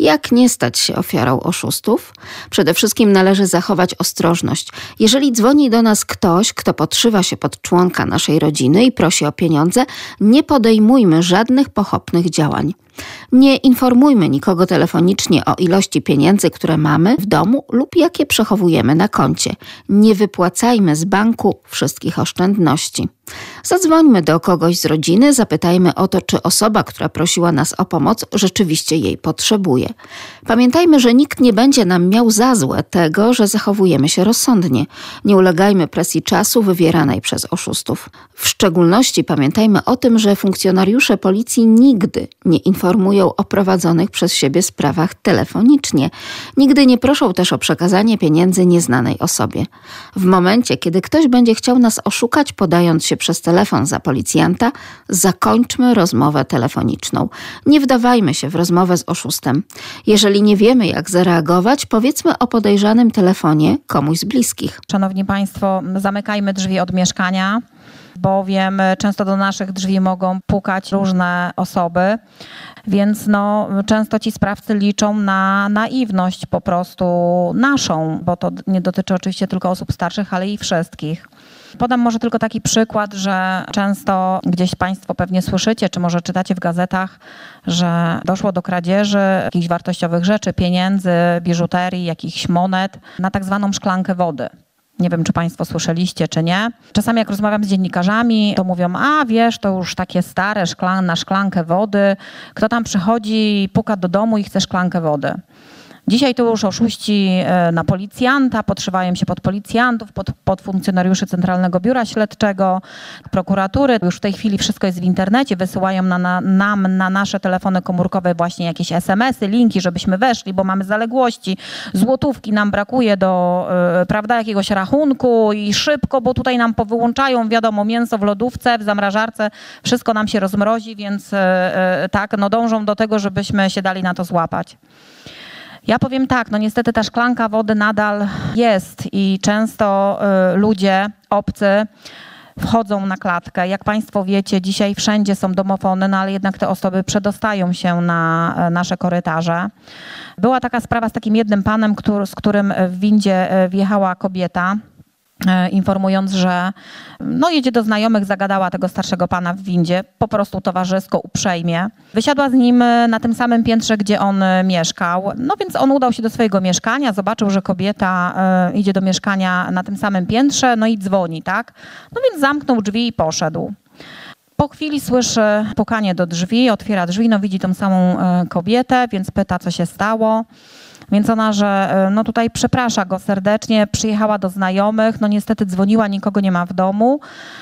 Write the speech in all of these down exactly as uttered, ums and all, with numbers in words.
Jak nie stać się ofiarą oszustów? Przede wszystkim należy zachować ostrożność. Jeżeli dzwoni do nas ktoś, kto podszywa się pod członka naszej rodziny i prosi o pieniądze, nie podejmujmy żadnych pochopnych działań. Nie informujmy nikogo telefonicznie o ilości pieniędzy, które mamy w domu lub jakie przechowujemy na koncie. Nie wypłacajmy z banku wszystkich oszczędności. Zadzwońmy do kogoś z rodziny, zapytajmy o to, czy osoba, która prosiła nas o pomoc, rzeczywiście jej potrzebuje. Pamiętajmy, że nikt nie będzie nam miał za złe tego, że zachowujemy się rozsądnie. Nie ulegajmy presji czasu wywieranej przez oszustów. W szczególności pamiętajmy o tym, że funkcjonariusze policji nigdy nie informują o prowadzonych przez siebie sprawach telefonicznie. Nigdy nie proszą też o przekazanie pieniędzy nieznanej osobie. W momencie, kiedy ktoś będzie chciał nas oszukać, podając się przez telefon za policjanta, zakończmy rozmowę telefoniczną. Nie wdawajmy się w rozmowę z oszustem. Jeżeli nie wiemy, jak zareagować, powiedzmy o podejrzanym telefonie komuś z bliskich. Szanowni Państwo, zamykajmy drzwi od mieszkania, bowiem często do naszych drzwi mogą pukać różne osoby, więc no, często ci sprawcy liczą na naiwność po prostu naszą, bo to nie dotyczy oczywiście tylko osób starszych, ale i wszystkich. Podam może tylko taki przykład, że często gdzieś Państwo pewnie słyszycie, czy może czytacie w gazetach, że doszło do kradzieży jakichś wartościowych rzeczy, pieniędzy, biżuterii, jakichś monet na tak zwaną szklankę wody. Nie wiem, czy Państwo słyszeliście, czy nie. Czasami jak rozmawiam z dziennikarzami, to mówią, a wiesz, to już takie stare szklan, na szklankę wody. Kto tam przychodzi, puka do domu i chce szklankę wody. Dzisiaj to już oszuści na policjanta, podszywają się pod policjantów, pod, pod funkcjonariuszy Centralnego Biura Śledczego, prokuratury. Już w tej chwili wszystko jest w internecie, wysyłają na, na, nam na nasze telefony komórkowe właśnie jakieś es em esy, linki, żebyśmy weszli, bo mamy zaległości, złotówki nam brakuje do yy, prawda, jakiegoś rachunku i szybko, bo tutaj nam powyłączają, wiadomo, mięso w lodówce, w zamrażarce, wszystko nam się rozmrozi, więc yy, yy, tak, no dążą do tego, żebyśmy się dali na to złapać. Ja powiem tak, no niestety ta szklanka wody nadal jest i często y, ludzie obcy wchodzą na klatkę. Jak Państwo wiecie, dzisiaj wszędzie są domofony, no ale jednak te osoby przedostają się na y, nasze korytarze. Była taka sprawa z takim jednym panem, który, z którym w windzie y, wjechała kobieta, informując, że no jedzie do znajomych, zagadała tego starszego pana w windzie, po prostu towarzysko, uprzejmie. Wysiadła z nim na tym samym piętrze, gdzie on mieszkał. No więc on udał się do swojego mieszkania, zobaczył, że kobieta y, idzie do mieszkania na tym samym piętrze, no i dzwoni, tak? No więc zamknął drzwi i poszedł. Po chwili słyszy pukanie do drzwi, otwiera drzwi, no widzi tą samą y, kobietę, więc pyta, co się stało. Więc ona, że no tutaj przeprasza go serdecznie, przyjechała do znajomych, no niestety dzwoniła, nikogo nie ma w domu,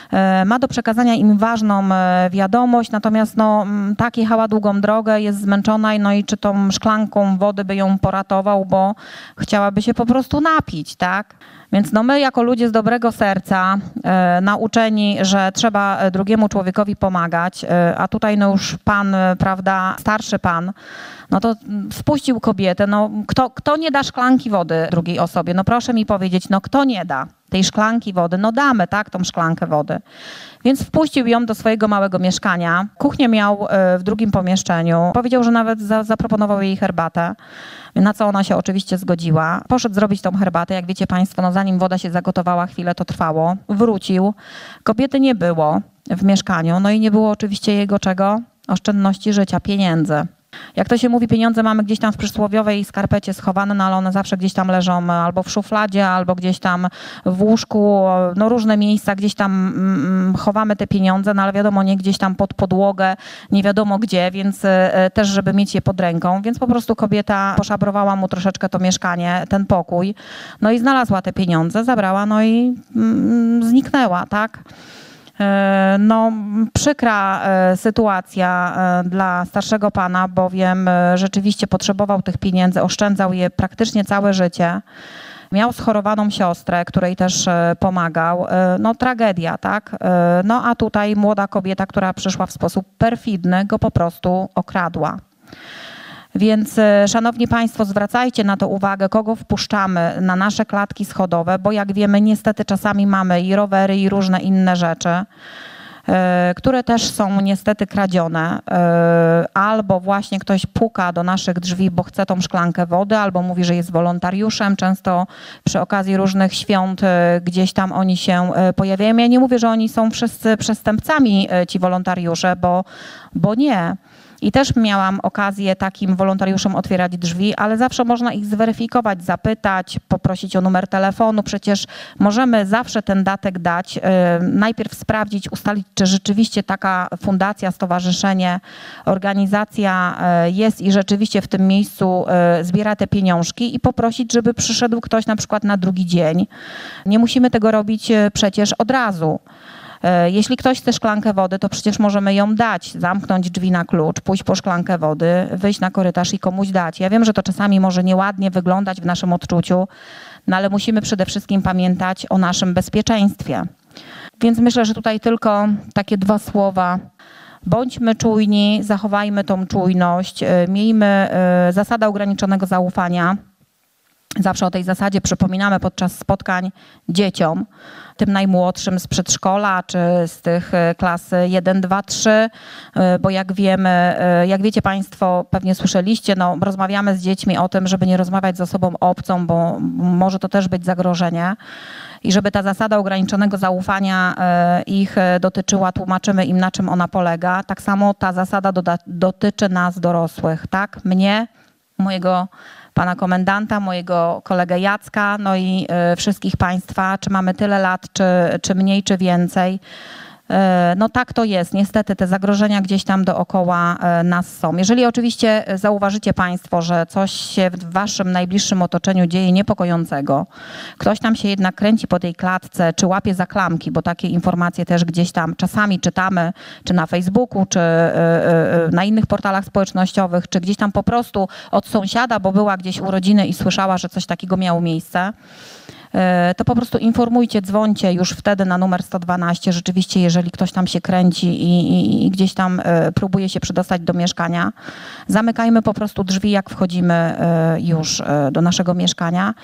ma do przekazania im ważną wiadomość, natomiast no tak jechała długą drogę, jest zmęczona, no i czy tą szklanką wody by ją poratował, bo chciałaby się po prostu napić, tak? Więc no my jako ludzie z dobrego serca, e, nauczeni, że trzeba drugiemu człowiekowi pomagać, e, a tutaj no już pan, prawda, starszy pan, no to wpuścił kobietę, no kto, kto nie da szklanki wody drugiej osobie? No proszę mi powiedzieć, no kto nie da tej szklanki wody? No damy, tak, tą szklankę wody. Więc wpuścił ją do swojego małego mieszkania. Kuchnię miał w drugim pomieszczeniu. Powiedział, że nawet za, zaproponował jej herbatę, na co ona się oczywiście zgodziła. Poszedł zrobić tą herbatę. Jak wiecie Państwo, no zanim woda się zagotowała, chwilę to trwało. Wrócił. Kobiety nie było w mieszkaniu. No i nie było oczywiście jego czego? Oszczędności życia, pieniędzy. Jak to się mówi, pieniądze mamy gdzieś tam w przysłowiowej skarpecie schowane, no ale one zawsze gdzieś tam leżą albo w szufladzie, albo gdzieś tam w łóżku, no różne miejsca, gdzieś tam mm, chowamy te pieniądze, no ale wiadomo, nie gdzieś tam pod podłogę, nie wiadomo gdzie, więc y, też, żeby mieć je pod ręką, więc po prostu kobieta poszabrowała mu troszeczkę to mieszkanie, ten pokój, no i znalazła te pieniądze, zabrała, no i mm, zniknęła, tak? No, przykra sytuacja dla starszego pana, bowiem rzeczywiście potrzebował tych pieniędzy, oszczędzał je praktycznie całe życie. Miał schorowaną siostrę, której też pomagał. No tragedia, tak? No a tutaj młoda kobieta, która przyszła w sposób perfidny, go po prostu okradła. Więc szanowni Państwo, zwracajcie na to uwagę, kogo wpuszczamy na nasze klatki schodowe, bo jak wiemy, niestety czasami mamy i rowery, i różne inne rzeczy. które też są niestety kradzione. Albo właśnie ktoś puka do naszych drzwi, bo chce tą szklankę wody, albo mówi, że jest wolontariuszem. Często przy okazji różnych świąt gdzieś tam oni się pojawiają. Ja nie mówię, że oni są wszyscy przestępcami, ci wolontariusze, bo, bo nie. I też miałam okazję takim wolontariuszom otwierać drzwi, ale zawsze można ich zweryfikować, zapytać, poprosić o numer telefonu. Przecież możemy zawsze ten datek dać, najpierw sprawdzić, ustalić, czy rzeczywiście taka fundacja, stowarzyszenie, organizacja jest i rzeczywiście w tym miejscu zbiera te pieniążki i poprosić, żeby przyszedł ktoś na przykład na drugi dzień. Nie musimy tego robić przecież od razu. Jeśli ktoś chce szklankę wody, to przecież możemy ją dać, zamknąć drzwi na klucz, pójść po szklankę wody, wyjść na korytarz i komuś dać. Ja wiem, że to czasami może nieładnie wyglądać w naszym odczuciu, no ale musimy przede wszystkim pamiętać o naszym bezpieczeństwie. Więc myślę, że tutaj tylko takie dwa słowa. Bądźmy czujni, zachowajmy tą czujność, miejmy zasadę ograniczonego zaufania. Zawsze o tej zasadzie przypominamy podczas spotkań dzieciom, tym najmłodszym z przedszkola czy z tych klas jeden, dwa, trzy, bo jak wiemy, jak wiecie Państwo, pewnie słyszeliście, no, rozmawiamy z dziećmi o tym, żeby nie rozmawiać z osobą obcą, bo może to też być zagrożenie. I żeby ta zasada ograniczonego zaufania ich dotyczyła, tłumaczymy im, na czym ona polega. Tak samo ta zasada doda- dotyczy nas dorosłych, tak? Mnie, mojego pana komendanta, mojego kolegę Jacka, no i y, wszystkich Państwa, czy mamy tyle lat, czy, czy mniej, czy więcej. Y, no tak to jest. Niestety te zagrożenia gdzieś tam dookoła y, nas są. Jeżeli oczywiście zauważycie Państwo, że coś się w Waszym najbliższym otoczeniu dzieje niepokojącego, ktoś tam się jednak kręci po tej klatce, czy łapie za klamki, bo takie informacje też gdzieś tam czasami czytamy, czy na Facebooku, czy y, y, na innych portalach społecznościowych, czy gdzieś tam po prostu od sąsiada, bo była gdzieś urodziny i słyszała, że coś takiego miało miejsce, to po prostu informujcie, dzwońcie już wtedy na numer sto dwanaście. Rzeczywiście, jeżeli ktoś tam się kręci i, i, i gdzieś tam próbuje się przedostać do mieszkania, zamykajmy po prostu drzwi, jak wchodzimy już do naszego mieszkania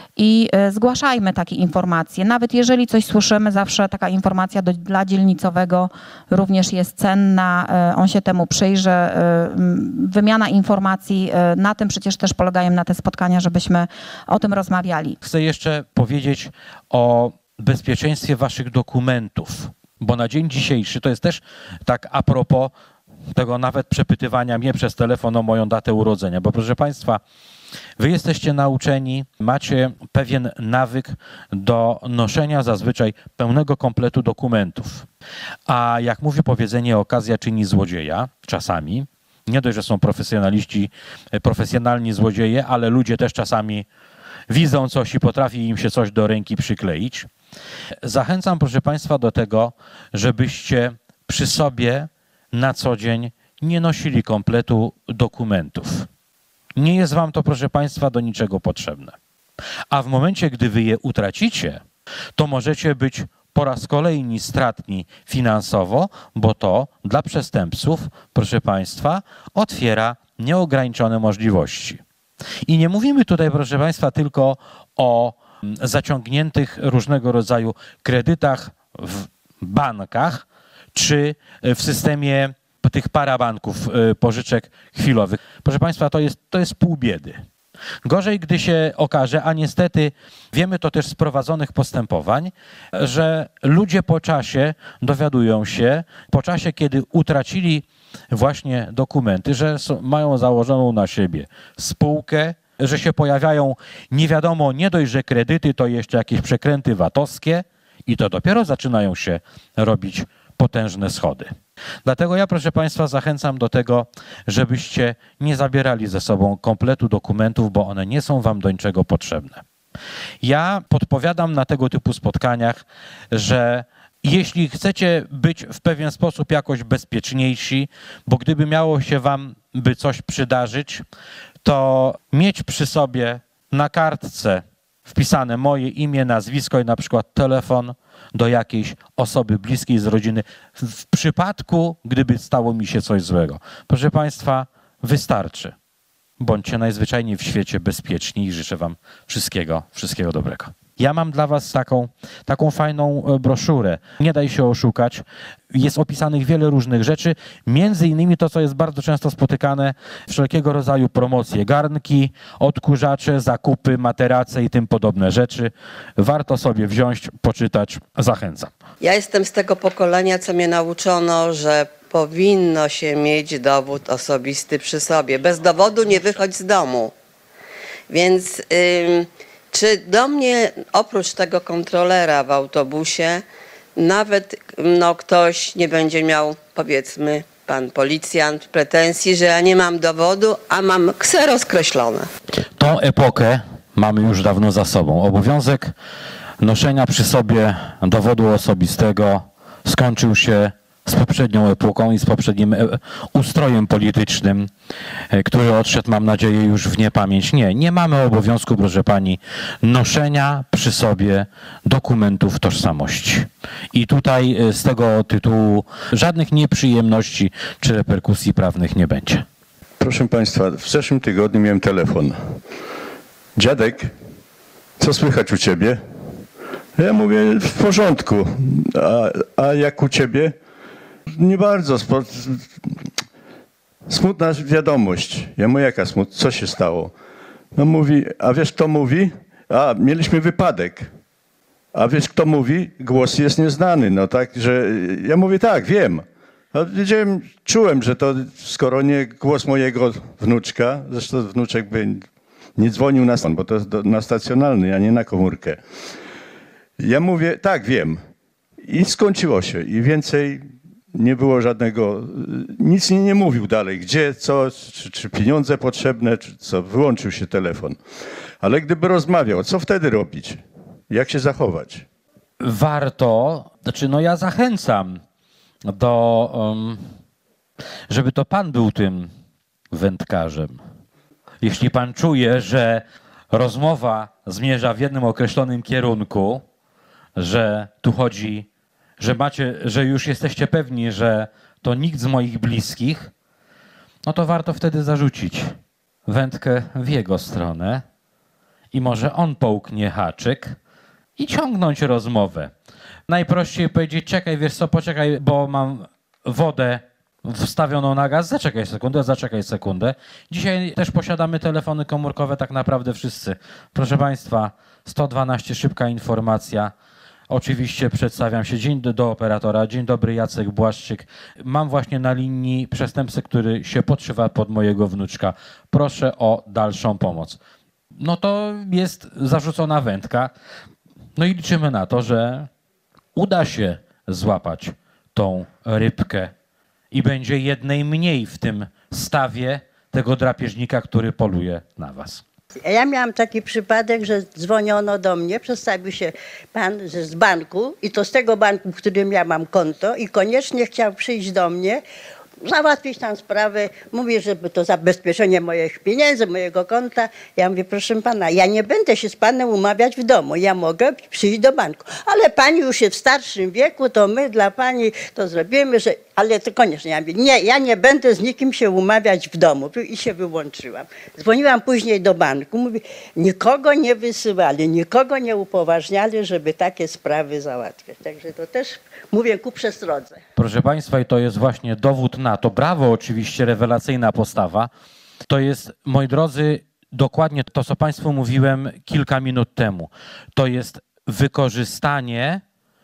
i zgłaszajmy takie informacje. Nawet jeżeli coś słyszymy, zawsze taka informacja do, dla dzielnicowego również jest cenna. On się temu przyjrzy. Wymiana informacji, na tym przecież też polegają na te spotkania, żebyśmy o tym rozmawiali. Chcę jeszcze powiedzieć o bezpieczeństwie waszych dokumentów, bo na dzień dzisiejszy to jest też tak a propos tego nawet przepytywania mnie przez telefon o moją datę urodzenia, bo proszę Państwa, wy jesteście nauczeni, macie pewien nawyk do noszenia zazwyczaj pełnego kompletu dokumentów. A jak mówi powiedzenie, okazja czyni złodzieja, czasami, nie dość, że są profesjonaliści, profesjonalni złodzieje, ale ludzie też czasami widzą coś i potrafi im się coś do ręki przykleić. Zachęcam, proszę Państwa, do tego, żebyście przy sobie na co dzień nie nosili kompletu dokumentów. Nie jest wam to, proszę Państwa, do niczego potrzebne. A w momencie, gdy wy je utracicie, to możecie być po raz kolejny stratni finansowo, bo to dla przestępców, proszę Państwa, otwiera nieograniczone możliwości. I nie mówimy tutaj, proszę Państwa, tylko o zaciągniętych różnego rodzaju kredytach w bankach czy w systemie tych parabanków pożyczek chwilowych. Proszę Państwa, to jest, to jest pół biedy. Gorzej, gdy się okaże, a niestety wiemy to też z prowadzonych postępowań, że ludzie po czasie dowiadują się, po czasie, kiedy utracili właśnie dokumenty, że są, mają założoną na siebie spółkę, że się pojawiają nie wiadomo, nie dość, że kredyty, to jeszcze jakieś przekręty VAT-owskie i to dopiero zaczynają się robić potężne schody. Dlatego ja, proszę Państwa, zachęcam do tego, żebyście nie zabierali ze sobą kompletu dokumentów, bo one nie są wam do niczego potrzebne. Ja podpowiadam na tego typu spotkaniach, że jeśli chcecie być w pewien sposób jakoś bezpieczniejsi, bo gdyby miało się wam by coś przydarzyć, to mieć przy sobie na kartce wpisane moje imię, nazwisko i na przykład telefon do jakiejś osoby bliskiej z rodziny w przypadku, gdyby stało mi się coś złego. Proszę Państwa, wystarczy. Bądźcie najzwyczajniej w świecie bezpieczni i życzę wam wszystkiego, wszystkiego dobrego. Ja mam dla was taką, taką fajną broszurę. Nie daj się oszukać. Jest opisanych wiele różnych rzeczy, między innymi to, co jest bardzo często spotykane, wszelkiego rodzaju promocje, garnki, odkurzacze, zakupy, materace i tym podobne rzeczy. Warto sobie wziąć, poczytać. Zachęcam. Ja jestem z tego pokolenia, co mnie nauczono, że powinno się mieć dowód osobisty przy sobie. Bez dowodu nie wychodź z domu. Więc ym, czy do mnie oprócz tego kontrolera w autobusie nawet no, ktoś nie będzie miał, powiedzmy, pan policjant, pretensji, że ja nie mam dowodu, a mam ksero skreślone. Tą epokę mamy już dawno za sobą. Obowiązek noszenia przy sobie dowodu osobistego skończył się z poprzednią epoką i z poprzednim ustrojem politycznym, który odszedł, mam nadzieję, już w niepamięć. Nie, nie mamy obowiązku, proszę pani, noszenia przy sobie dokumentów tożsamości. I tutaj z tego tytułu żadnych nieprzyjemności czy reperkusji prawnych nie będzie. Proszę państwa, w zeszłym tygodniu miałem telefon. Dziadek, co słychać u ciebie? Ja mówię, w porządku. A, a jak u ciebie? Nie bardzo. Smutna wiadomość. Ja mówię, jaka smutna? Co się stało? No mówi, a wiesz kto mówi? A, mieliśmy wypadek. A wiesz kto mówi? Głos jest nieznany. No tak, że ja mówię, tak, wiem. No, wiedziałem, czułem, że to skoro nie głos mojego wnuczka, zresztą wnuczek by nie dzwonił na stan, bo to jest na stacjonalny, a nie na komórkę. Ja mówię, tak, wiem. I skończyło się. I więcej nie było żadnego, nic nie, nie mówił dalej, gdzie, co, czy, czy pieniądze potrzebne, czy co. Wyłączył się telefon. Ale gdyby rozmawiał, co wtedy robić? Jak się zachować? Warto, znaczy no ja zachęcam do, um, żeby to pan był tym wędkarzem. Jeśli pan czuje, że rozmowa zmierza w jednym określonym kierunku, że tu chodzi, że macie, że już jesteście pewni, że to nikt z moich bliskich, no to warto wtedy zarzucić wędkę w jego stronę i może on połknie haczyk i ciągnąć rozmowę. Najprościej powiedzieć, czekaj, wiesz co, poczekaj, bo mam wodę wstawioną na gaz, zaczekaj sekundę, zaczekaj sekundę. Dzisiaj też posiadamy telefony komórkowe, tak naprawdę wszyscy. Proszę państwa, sto dwanaście, szybka informacja. Oczywiście przedstawiam się. Dzień do, do operatora. Dzień dobry, Jacek Błaszczyk. Mam właśnie na linii przestępcę, który się podszywa pod mojego wnuczka. Proszę o dalszą pomoc. No to jest zarzucona wędka. No i liczymy na to, że uda się złapać tą rybkę i będzie jednej mniej w tym stawie tego drapieżnika, który poluje na was. Ja miałam taki przypadek, że dzwoniono do mnie, przedstawił się pan z banku i to z tego banku, w którym ja mam konto i koniecznie chciał przyjść do mnie, załatwić tam sprawę. Mówię, żeby to zabezpieczenie moich pieniędzy, mojego konta. Ja mówię, proszę pana, ja nie będę się z panem umawiać w domu. Ja mogę przyjść do banku. Ale pani już jest w starszym wieku, to my dla pani to zrobimy, że... Ale to koniecznie. Ja mówię, nie, ja nie będę z nikim się umawiać w domu. I się wyłączyłam. Dzwoniłam później do banku. Mówię, nikogo nie wysyłali, nikogo nie upoważniali, żeby takie sprawy załatwiać. Także to też, mówię, ku przestrodze. Proszę państwa, i to jest właśnie dowód na to. Brawo, oczywiście, rewelacyjna postawa. To jest, moi drodzy, dokładnie to, co państwu mówiłem kilka minut temu. To jest wykorzystanie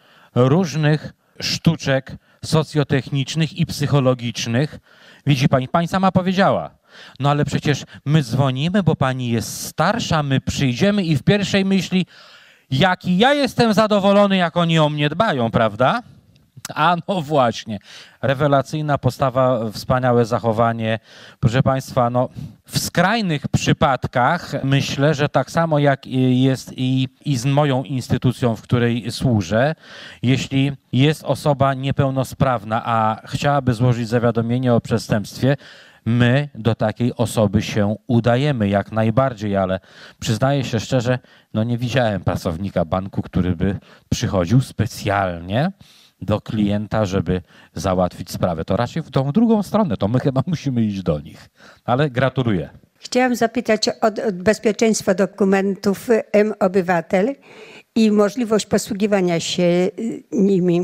różnych sztuczek socjotechnicznych i psychologicznych. Widzi pani, pani sama powiedziała, no ale przecież my dzwonimy, bo pani jest starsza, my przyjdziemy i w pierwszej myśli, jaki ja jestem zadowolony, jak oni o mnie dbają, prawda? A no właśnie, rewelacyjna postawa, wspaniałe zachowanie. Proszę państwa, no w skrajnych przypadkach myślę, że tak samo jak jest i, i z moją instytucją, w której służę, jeśli jest osoba niepełnosprawna, a chciałaby złożyć zawiadomienie o przestępstwie, my do takiej osoby się udajemy jak najbardziej, ale przyznaję się szczerze, no nie widziałem pracownika banku, który by przychodził specjalnie do klienta, żeby załatwić sprawę. To raczej w tą drugą stronę, to my chyba musimy iść do nich. Ale gratuluję. Chciałam zapytać o, o bezpieczeństwo dokumentów M-Obywatel i możliwość posługiwania się nimi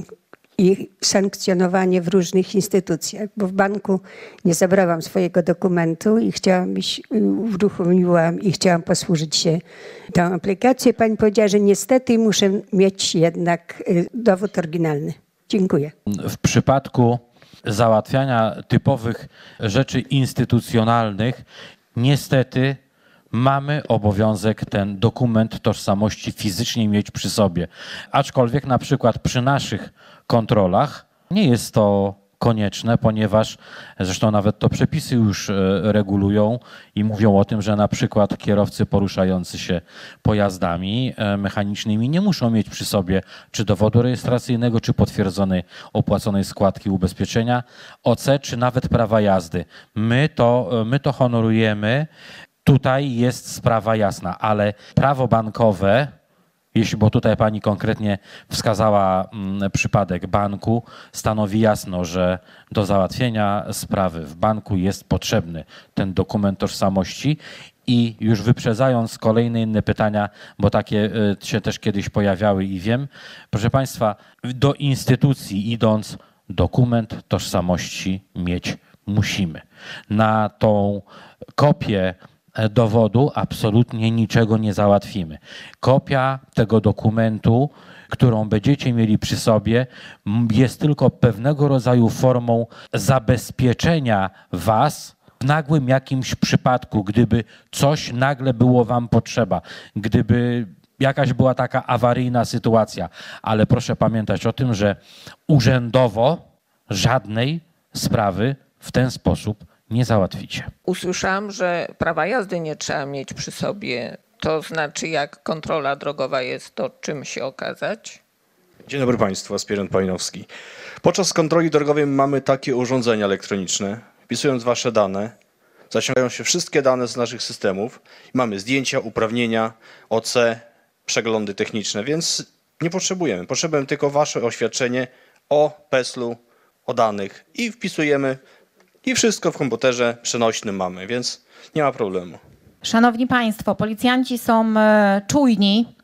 i sankcjonowanie w różnych instytucjach, bo w banku nie zabrałam swojego dokumentu i chciałam iść, uruchomiłam i chciałam posłużyć się tą aplikacją. Pani powiedziała, że niestety muszę mieć jednak dowód oryginalny. Dziękuję. W przypadku załatwiania typowych rzeczy instytucjonalnych niestety mamy obowiązek ten dokument tożsamości fizycznie mieć przy sobie. Aczkolwiek na przykład przy naszych kontrolach nie jest to konieczne, ponieważ zresztą nawet to przepisy już regulują i mówią o tym, że na przykład kierowcy poruszający się pojazdami mechanicznymi nie muszą mieć przy sobie czy dowodu rejestracyjnego, czy potwierdzonej opłaconej składki ubezpieczenia O C, czy nawet prawa jazdy. My to, my to honorujemy. Tutaj jest sprawa jasna, ale prawo bankowe, jeśli, bo tutaj pani konkretnie wskazała m, przypadek banku, stanowi jasno, że do załatwienia sprawy w banku jest potrzebny ten dokument tożsamości. I już wyprzedzając kolejne inne pytania, bo takie y, się też kiedyś pojawiały i wiem, proszę państwa, do instytucji idąc dokument tożsamości mieć musimy. Na tą kopię dowodu absolutnie niczego nie załatwimy. Kopia tego dokumentu, którą będziecie mieli przy sobie, jest tylko pewnego rodzaju formą zabezpieczenia was w nagłym jakimś przypadku, gdyby coś nagle było wam potrzeba, gdyby jakaś była taka awaryjna sytuacja. Ale proszę pamiętać o tym, że urzędowo żadnej sprawy w ten sposób nie załatwicie. Usłyszałam, że prawa jazdy nie trzeba mieć przy sobie. To znaczy, jak kontrola drogowa jest, to czym się okazać? Dzień dobry Państwu, aspirant Pajnowski. Podczas kontroli drogowej mamy takie urządzenia elektroniczne. Wpisując Wasze dane, zaciągają się wszystkie dane z naszych systemów. Mamy zdjęcia, uprawnienia, O C, przeglądy techniczne, więc nie potrzebujemy. Potrzebujemy tylko Wasze oświadczenie o PESEL-u, o danych i wpisujemy. I wszystko w komputerze przenośnym mamy, więc nie ma problemu. Szanowni Państwo, policjanci są czujni,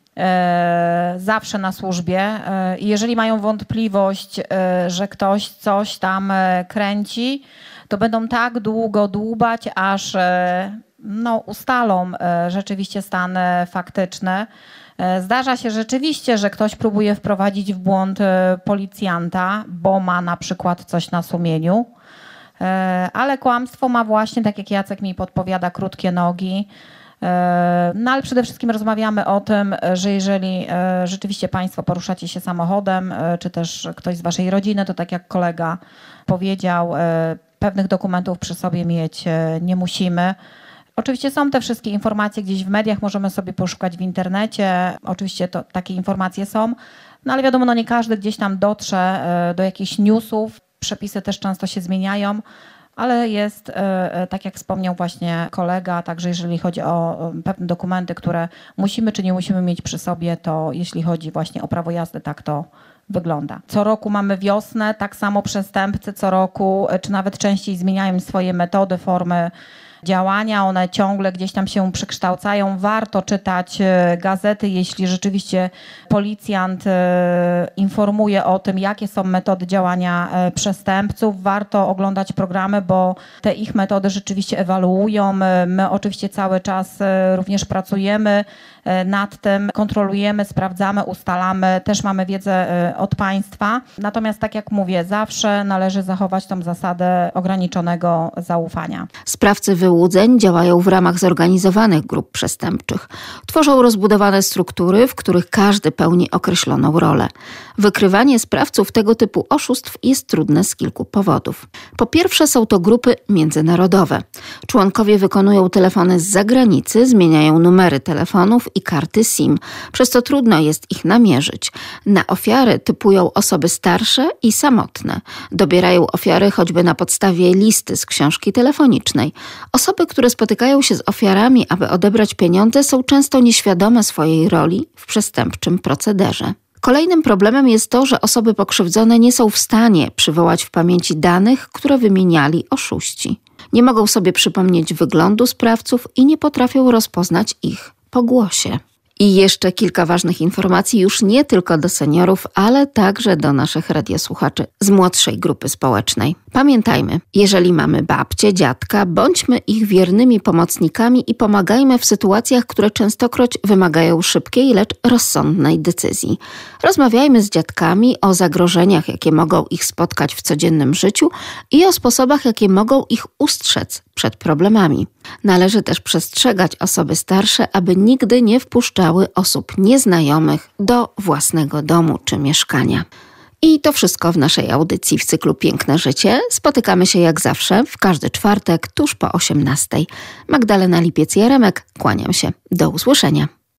zawsze na służbie i jeżeli mają wątpliwość, że ktoś coś tam kręci, to będą tak długo dłubać, aż no, ustalą rzeczywiście stan faktyczny. Zdarza się rzeczywiście, że ktoś próbuje wprowadzić w błąd policjanta, bo ma na przykład coś na sumieniu. Ale kłamstwo ma właśnie, tak jak Jacek mi podpowiada, krótkie nogi. No ale przede wszystkim rozmawiamy o tym, że jeżeli rzeczywiście Państwo poruszacie się samochodem, czy też ktoś z Waszej rodziny, to tak jak kolega powiedział, pewnych dokumentów przy sobie mieć nie musimy. Oczywiście są te wszystkie informacje gdzieś w mediach, możemy sobie poszukać w internecie. Oczywiście to, takie informacje są, no ale wiadomo, no nie każdy gdzieś tam dotrze do jakichś newsów. Przepisy też często się zmieniają, ale jest, tak jak wspomniał właśnie kolega, także jeżeli chodzi o pewne dokumenty, które musimy czy nie musimy mieć przy sobie, to jeśli chodzi właśnie o prawo jazdy, tak to wygląda. Co roku mamy wiosnę, tak samo przestępcy co roku, czy nawet częściej zmieniają swoje metody, formy działania, one ciągle gdzieś tam się przekształcają. Warto czytać gazety, jeśli rzeczywiście policjant informuje o tym, jakie są metody działania przestępców. Warto oglądać programy, bo te ich metody rzeczywiście ewaluują. My oczywiście cały czas również pracujemy nad tym, kontrolujemy, sprawdzamy, ustalamy. Też mamy wiedzę od państwa. Natomiast tak jak mówię, zawsze należy zachować tą zasadę ograniczonego zaufania. Sprawcy wyłudzeń działają w ramach zorganizowanych grup przestępczych. Tworzą rozbudowane struktury, w których każdy pełni określoną rolę. Wykrywanie sprawców tego typu oszustw jest trudne z kilku powodów. Po pierwsze, są to grupy międzynarodowe. Członkowie wykonują telefony z zagranicy, zmieniają numery telefonów i karty SIM, przez co trudno jest ich namierzyć. Na ofiary typują osoby starsze i samotne. Dobierają ofiary choćby na podstawie listy z książki telefonicznej. Osoby, które spotykają się z ofiarami, aby odebrać pieniądze, są często nieświadome swojej roli w przestępczym procederze. Kolejnym problemem jest to, że osoby pokrzywdzone nie są w stanie przywołać w pamięci danych, które wymieniali oszuści. Nie mogą sobie przypomnieć wyglądu sprawców i nie potrafią rozpoznać ich po głosie. I jeszcze kilka ważnych informacji już nie tylko do seniorów, ale także do naszych radiosłuchaczy z młodszej grupy społecznej. Pamiętajmy, jeżeli mamy babcię, dziadka, bądźmy ich wiernymi pomocnikami i pomagajmy w sytuacjach, które częstokroć wymagają szybkiej, lecz rozsądnej decyzji. Rozmawiajmy z dziadkami o zagrożeniach, jakie mogą ich spotkać w codziennym życiu i o sposobach, jakie mogą ich ustrzec przed problemami. Należy też przestrzegać osoby starsze, aby nigdy nie wpuszczały osób nieznajomych do własnego domu czy mieszkania. I to wszystko w naszej audycji w cyklu Piękne Życie. Spotykamy się jak zawsze w każdy czwartek tuż po osiemnastej. Magdalena Lipiec-Jaremek, kłaniam się. Do usłyszenia.